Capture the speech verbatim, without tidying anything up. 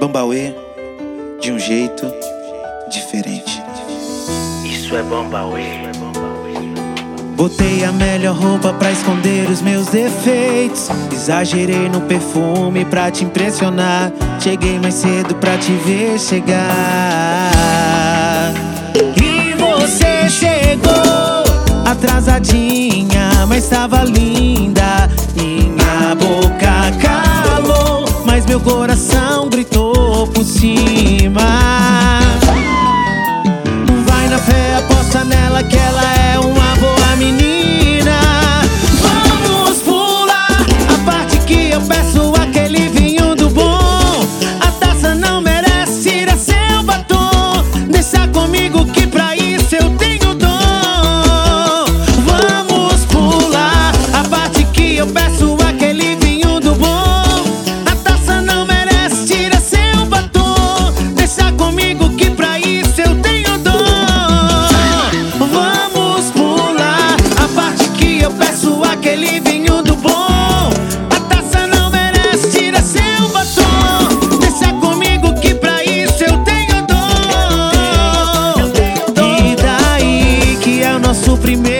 Bambauê de um jeito diferente. Isso é Bambauê. Botei a melhor roupa pra esconder os meus defeitos. Exagerei no perfume pra te impressionar. Cheguei mais cedo pra te ver chegar. E você chegou atrasadinha, mas tava linda. Minha boca calou, mas meu coração gritou por cima. Vai na fé, aposta nela que ela é uma boa menina. Vamos pular a parte que eu peço aquele vinho do bom. A taça não merece tirar seu batom. Deixa comigo que pra isso eu tenho dom. Vamos pular a parte que eu peço aquele vinho do bom. A taça não merece tirar seu batom. Deixa comigo que pra isso eu tenho dom. Aquele vinho do bom, a taça não merece tirar seu batom. Deixa comigo que pra isso eu tenho dom. E daí que é o nosso primeiro